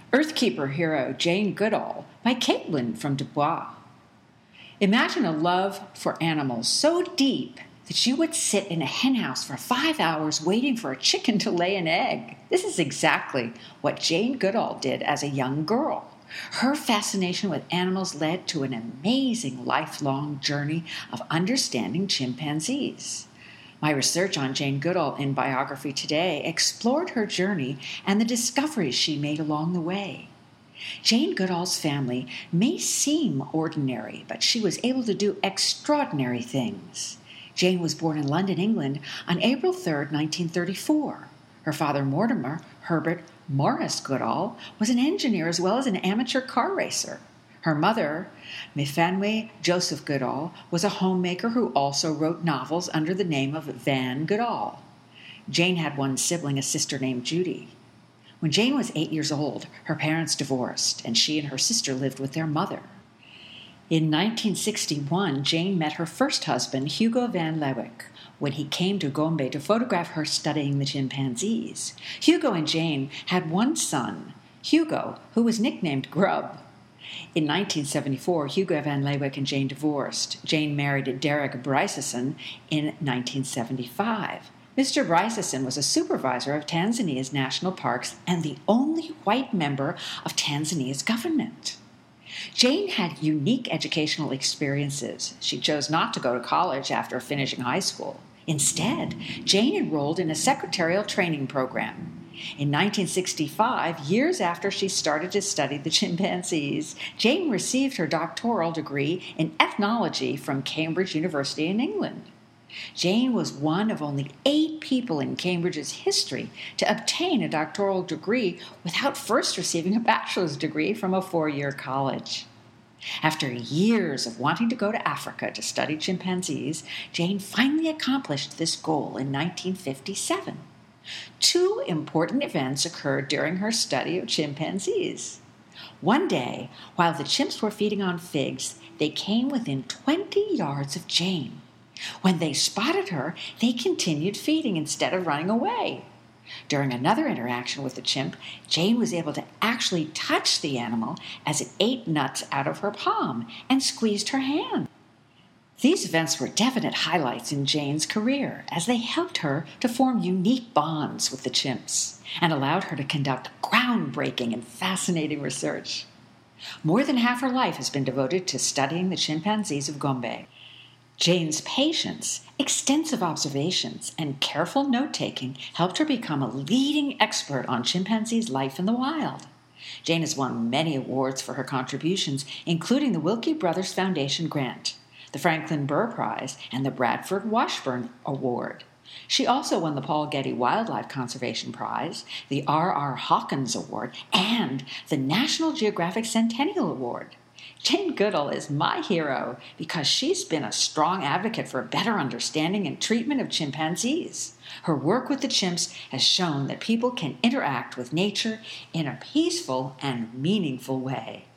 Earthkeeper hero Jane Goodall by Caitlin from Dubois. Imagine a love for animals so deep that you would sit in a henhouse for 5 hours waiting for a chicken to lay an egg. This is exactly what Jane Goodall did as a young girl. Her fascination with animals led to an amazing lifelong journey of understanding chimpanzees. My research on Jane Goodall in Biography Today explored her journey and the discoveries she made along the way. Jane Goodall's family may seem ordinary, but she was able to do extraordinary things. Jane was born in London, England on April 3, 1934. Her father, Mortimer Herbert Morris Goodall, was an engineer as well as an amateur car racer. Her mother, Miffanwe Joseph Goodall, was a homemaker who also wrote novels under the name of Van Goodall. Jane had one sibling, a sister named Judy. When Jane was 8 years old, her parents divorced, and she and her sister lived with their mother. In 1961, Jane met her first husband, Hugo van Leeuwenhoek, when he came to Gombe to photograph her studying the chimpanzees. Hugo and Jane had one son, Hugo, who was nicknamed Grub. In 1974, Hugo van Leeuwenhoek and Jane divorced. Jane married Derek Bryceson in 1975. Mr. Bryceson was a supervisor of Tanzania's national parks and the only white member of Tanzania's government. Jane had unique educational experiences. She chose not to go to college after finishing high school. Instead, Jane enrolled in a secretarial training program. In 1965, years after she started to study the chimpanzees, Jane received her doctoral degree in ethnology from Cambridge University in England. Jane was one of only 8 people in Cambridge's history to obtain a doctoral degree without first receiving a bachelor's degree from a 4-year college. After years of wanting to go to Africa to study chimpanzees, Jane finally accomplished this goal in 1957. 2 important events occurred during her study of chimpanzees. One day, while the chimps were feeding on figs, they came within 20 yards of Jane. When they spotted her, they continued feeding instead of running away. During another interaction with the chimp, Jane was able to actually touch the animal as it ate nuts out of her palm and squeezed her hand. These events were definite highlights in Jane's career, as they helped her to form unique bonds with the chimps and allowed her to conduct groundbreaking and fascinating research. More than half her life has been devoted to studying the chimpanzees of Gombe. Jane's patience, extensive observations, and careful note-taking helped her become a leading expert on chimpanzees' life in the wild. Jane has won many awards for her contributions, including the Wilkie Brothers Foundation grant, the Franklin Burr Prize, and the Bradford Washburn Award. She also won the Paul Getty Wildlife Conservation Prize, the R.R. Hawkins Award, and the National Geographic Centennial Award. Jane Goodall is my hero because she's been a strong advocate for better understanding and treatment of chimpanzees. Her work with the chimps has shown that people can interact with nature in a peaceful and meaningful way.